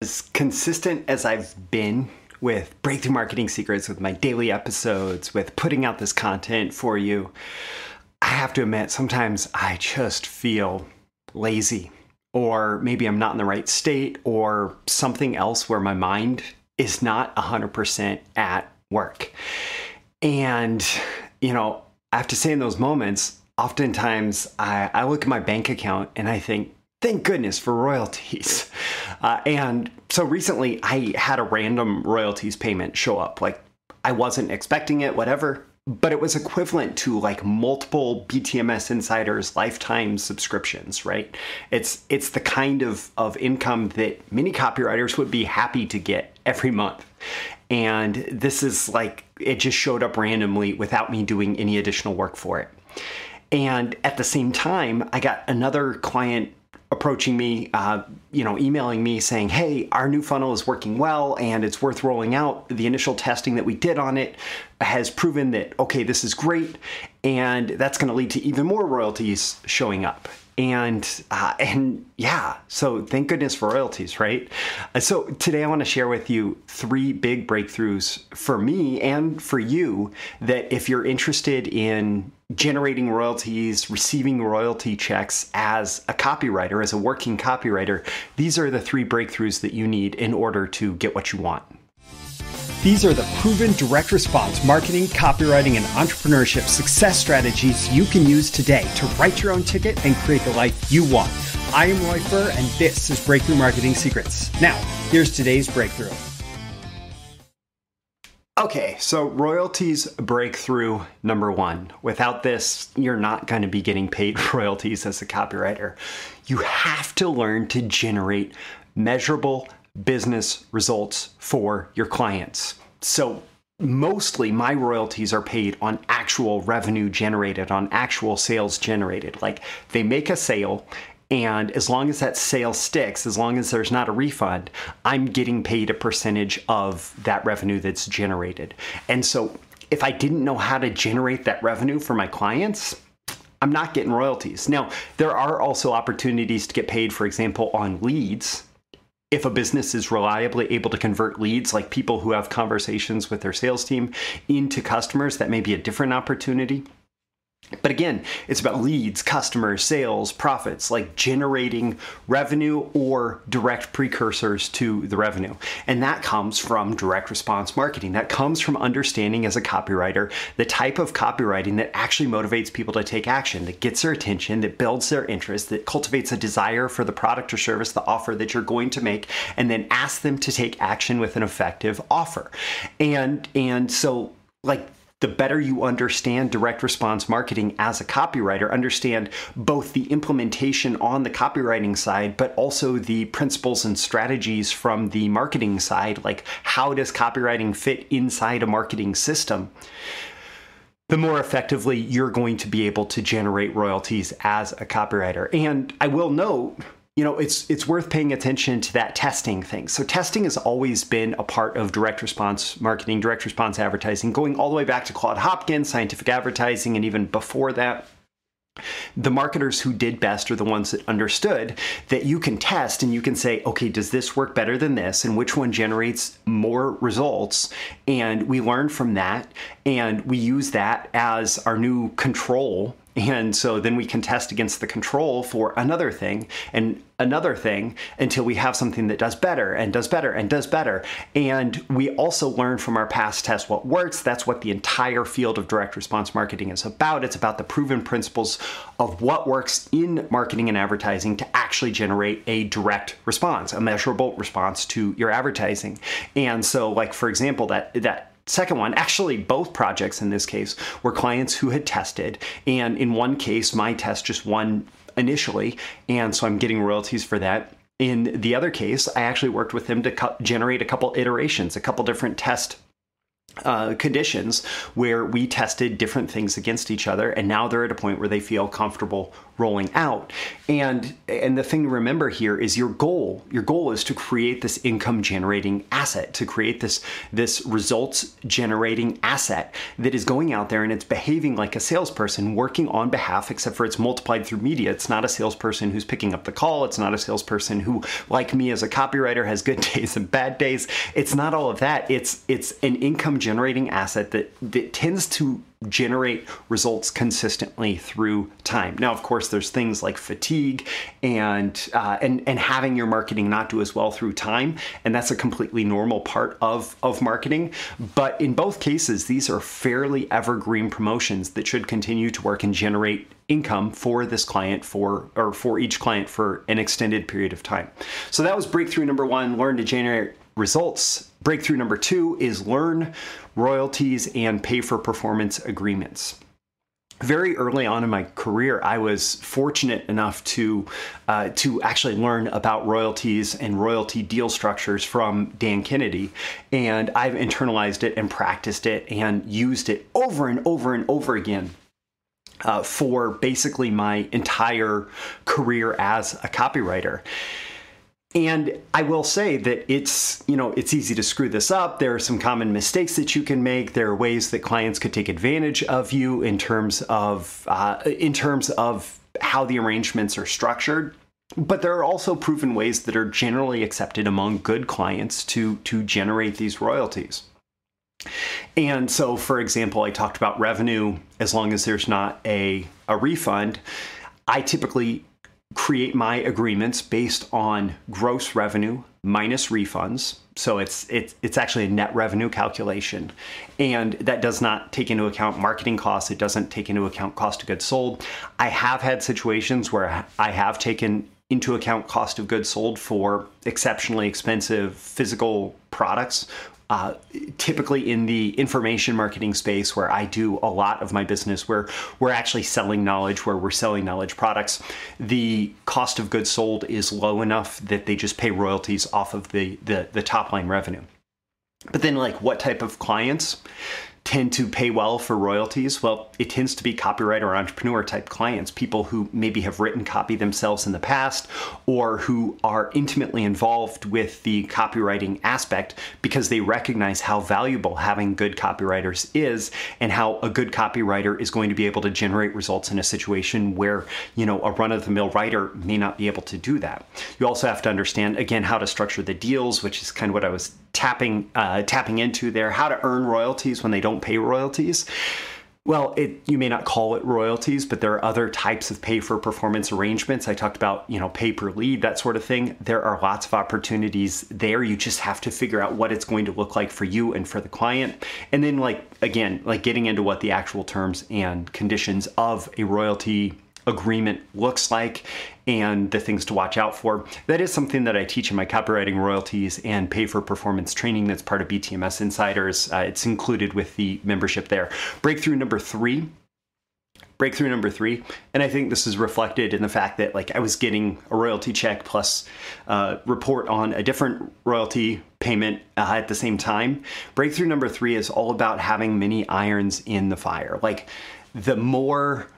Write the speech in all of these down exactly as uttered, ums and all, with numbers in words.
as consistent as I've been with Breakthrough Marketing Secrets, with my daily episodes, with putting out this content for you, I have to admit, sometimes I just feel lazy, or maybe I'm not in the right state, or something else where my mind is not one hundred percent at work. And, you know, I have to say in those moments, oftentimes I, I look at my bank account and I think, thank goodness for royalties. Uh, and so recently I had a random royalties payment show up. Like, I wasn't expecting it, whatever, but it was equivalent to like multiple B T M S Insiders lifetime subscriptions, right? It's it's the kind of, of income that many copywriters would be happy to get every month. And this is like, it just showed up randomly without me doing any additional work for it. And at the same time, I got another client approaching me, uh, you know, emailing me saying, hey, our new funnel is working well and it's worth rolling out. The initial testing that we did on it has proven that, okay, this is great. And that's going to lead to even more royalties showing up. And, uh, and yeah, so thank goodness for royalties, right? Uh, so today I want to share with you three big breakthroughs for me and for you that if you're interested in generating royalties, receiving royalty checks as a copywriter, as a working copywriter, these are the three breakthroughs that you need in order to get what you want. These are the proven direct response marketing, copywriting, and entrepreneurship success strategies you can use today to write your own ticket and create the life you want. I am Roy Furr, and this is Breakthrough Marketing Secrets. Now, here's today's breakthrough. Okay, so royalties breakthrough number one. Without this, you're not going to be getting paid royalties as a copywriter. You have to learn to generate measurable business results for your clients. So mostly my royalties are paid on actual revenue generated, on actual sales generated. Like, they make a sale, and as long as that sale sticks, as long as there's not a refund, I'm getting paid a percentage of that revenue that's generated. And so if I didn't know how to generate that revenue for my clients, I'm not getting royalties. Now, there are also opportunities to get paid, for example, on leads. If a business is reliably able to convert leads, like people who have conversations with their sales team, into customers, that may be a different opportunity. But again, it's about leads, customers, sales, profits, like generating revenue or direct precursors to the revenue. And that comes from direct response marketing. That comes from understanding as a copywriter the type of copywriting that actually motivates people to take action, that gets their attention, that builds their interest, that cultivates a desire for the product or service, the offer that you're going to make, and then asks them to take action with an effective offer. And, and so like, the better you understand direct response marketing as a copywriter, understand both the implementation on the copywriting side, but also the principles and strategies from the marketing side, like how does copywriting fit inside a marketing system, the more effectively you're going to be able to generate royalties as a copywriter. And I will note, you know, it's it's worth paying attention to that testing thing. So testing has always been a part of direct response marketing, direct response advertising, going all the way back to Claude Hopkins, scientific advertising, and even before that. The marketers who did best are the ones that understood that you can test and you can say, okay, does this work better than this? And which one generates more results? And we learn from that, and we use that as our new control. And so then we can test against the control for another thing and another thing until we have something that does better and does better and does better. And we also learn from our past tests what works. That's what the entire field of direct response marketing is about. It's about the proven principles of what works in marketing and advertising to actually generate a direct response, a measurable response to your advertising. And so, like, for example, that that second one, actually both projects in this case, were clients who had tested. And in one case, my test just won initially, and so I'm getting royalties for that. In the other case, I actually worked with them to co- generate a couple iterations, a couple different test uh, conditions where we tested different things against each other. And now they're at a point where they feel comfortable rolling out. And and the thing to remember here is your goal. Your goal is to create this income generating asset, to create this, this results generating asset that is going out there and it's behaving like a salesperson working on behalf, except for it's multiplied through media. It's not a salesperson who's picking up the call. It's not a salesperson who, like me as a copywriter, has good days and bad days. It's not all of that. It's it's an income generating asset that, that tends to generate results consistently through time. Now, of course, there's things like fatigue and uh, and and having your marketing not do as well through time, and that's a completely normal part of of marketing. But in both cases, these are fairly evergreen promotions that should continue to work and generate income for this client for or for each client for an extended period of time. So that was breakthrough number one: learn to generate results. Breakthrough number two is learn royalties and pay for performance agreements. Very early on in my career, I was fortunate enough to uh, to actually learn about royalties and royalty deal structures from Dan Kennedy, and I've internalized it and practiced it and used it over and over and over again uh, for basically my entire career as a copywriter. And I will say that it's, you know, it's easy to screw this up. There are some common mistakes that you can make. There are ways that clients could take advantage of you in terms of, uh, in terms of how the arrangements are structured. But there are also proven ways that are generally accepted among good clients to, to generate these royalties. And so, for example, I talked about revenue. As long as there's not a, a refund, I typically create my agreements based on gross revenue minus refunds. So it's it's it's actually a net revenue calculation. And that does not take into account marketing costs. It doesn't take into account cost of goods sold. I have had situations where I have taken into account cost of goods sold for exceptionally expensive physical products. Uh, typically in the information marketing space, where I do a lot of my business, where we're actually selling knowledge, where we're selling knowledge products, the cost of goods sold is low enough that they just pay royalties off of the, the, the top line revenue. But then, like, what type of clients tend to pay well for royalties? Well, it tends to be copywriter or entrepreneur type clients, people who maybe have written copy themselves in the past or who are intimately involved with the copywriting aspect because they recognize how valuable having good copywriters is and how a good copywriter is going to be able to generate results in a situation where, you know, a run-of-the-mill writer may not be able to do that. You also have to understand, again, how to structure the deals, which is kind of what I was tapping uh, tapping into there, how to earn royalties when they don't pay royalties. Well, it, you may not call it royalties, but there are other types of pay for performance arrangements. I talked about, you know, pay per lead, that sort of thing. There are lots of opportunities there. You just have to figure out what it's going to look like for you and for the client. And then, like, again, like getting into what the actual terms and conditions of a royalty agreement looks like and the things to watch out for. That is something that I teach in my copywriting royalties and pay for performance training that's part of B T M S Insiders. Uh, it's included with the membership there. Breakthrough number three. Breakthrough number three, and I think this is reflected in the fact that, like, I was getting a royalty check plus uh, report on a different royalty payment uh, at the same time. Breakthrough number three is all about having many irons in the fire. Like, the more...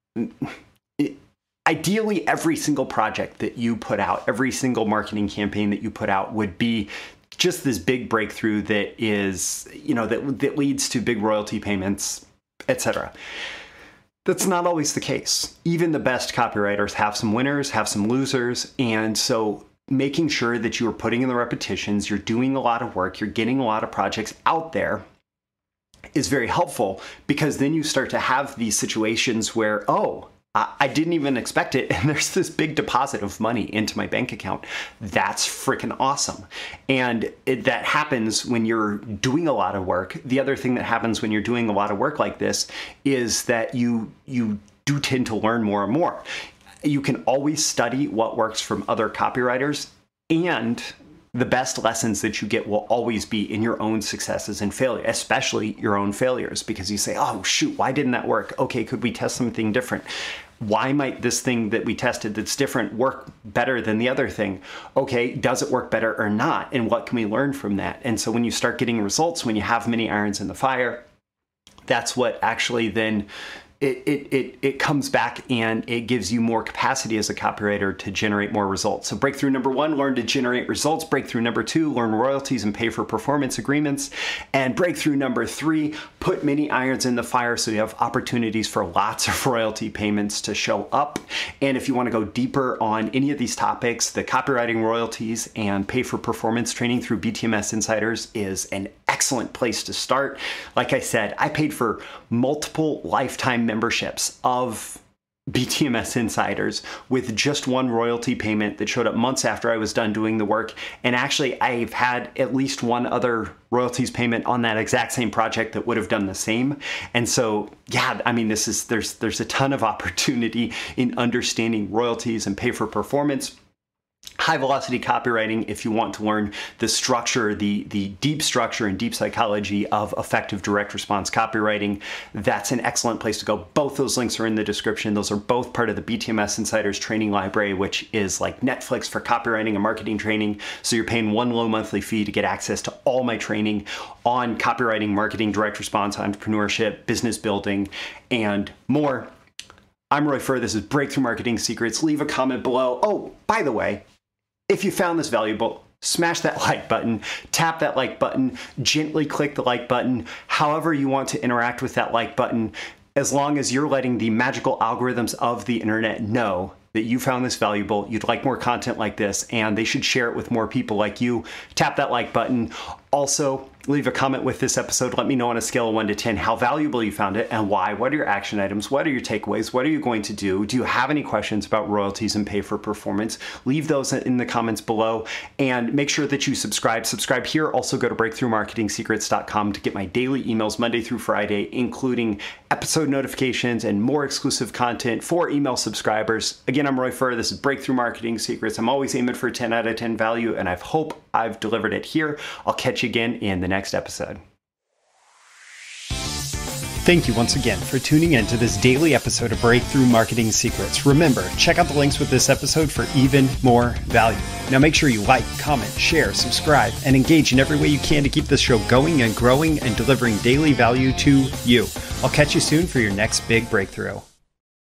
It, ideally, every single project that you put out, every single marketing campaign that you put out would be just this big breakthrough that is, you know, that, that leads to big royalty payments, et cetera. That's not always the case. Even the best copywriters have some winners, have some losers. And so making sure that you are putting in the repetitions, you're doing a lot of work, you're getting a lot of projects out there is very helpful, because then you start to have these situations where, oh, I didn't even expect it, and there's this big deposit of money into my bank account. That's freaking awesome. And it, that happens when you're doing a lot of work. The other thing that happens when you're doing a lot of work like this is that you you do tend to learn more and more. You can always study what works from other copywriters, and the best lessons that you get will always be in your own successes and failure, especially your own failures, because you say, oh, shoot, why didn't that work? Okay, could we test something different? Why might this thing that we tested that's different work better than the other thing? Okay, does it work better or not? And what can we learn from that? And so when you start getting results, when you have many irons in the fire, that's what actually then it, it, it, it comes back and it gives you more capacity as a copywriter to generate more results. So breakthrough number one, learn to generate results. Breakthrough number two, learn royalties and pay for performance agreements. And breakthrough number three, put many irons in the fire so you have opportunities for lots of royalty payments to show up. And if you want to go deeper on any of these topics, the copywriting royalties and pay for performance training through B T M S Insiders is an excellent place to start. Like I said, I paid for multiple lifetime memberships of B T M S Insiders with just one royalty payment that showed up months after I was done doing the work. And actually, I've had at least one other royalties payment on that exact same project that would have done the same. And so, yeah, I mean, this is there's there's a ton of opportunity in understanding royalties and pay for performance. High velocity copywriting, if you want to learn the structure, the, the deep structure and deep psychology of effective direct response copywriting, that's an excellent place to go. Both those links are in the description. Those are both part of the B T M S Insiders training library, which is like Netflix for copywriting and marketing training. So you're paying one low monthly fee to get access to all my training on copywriting, marketing, direct response, entrepreneurship, business building, and more. I'm Roy Furr. This is Breakthrough Marketing Secrets. Leave a comment below. Oh, by the way, if you found this valuable, smash that like button, tap that like button, gently click the like button, however you want to interact with that like button, as long as you're letting the magical algorithms of the internet know that you found this valuable, you'd like more content like this, and they should share it with more people like you. Tap that like button. Also, leave a comment with this episode. Let me know on a scale of one to ten how valuable you found it and why. What are your action items? What are your takeaways? What are you going to do? Do you have any questions about royalties and pay for performance? Leave those in the comments below and make sure that you subscribe. Subscribe here. Also go to breakthrough marketing secrets dot com to get my daily emails Monday through Friday, including episode notifications and more exclusive content for email subscribers. Again, I'm Roy Furr. This is Breakthrough Marketing Secrets. I'm always aiming for ten out of ten value, and I hope I've delivered it here. I'll catch you again in the next episode. Thank you once again for tuning in to this daily episode of Breakthrough Marketing Secrets. Remember, check out the links with this episode for even more value. Now make sure you like, comment, share, subscribe, and engage in every way you can to keep this show going and growing and delivering daily value to you. I'll catch you soon for your next big breakthrough.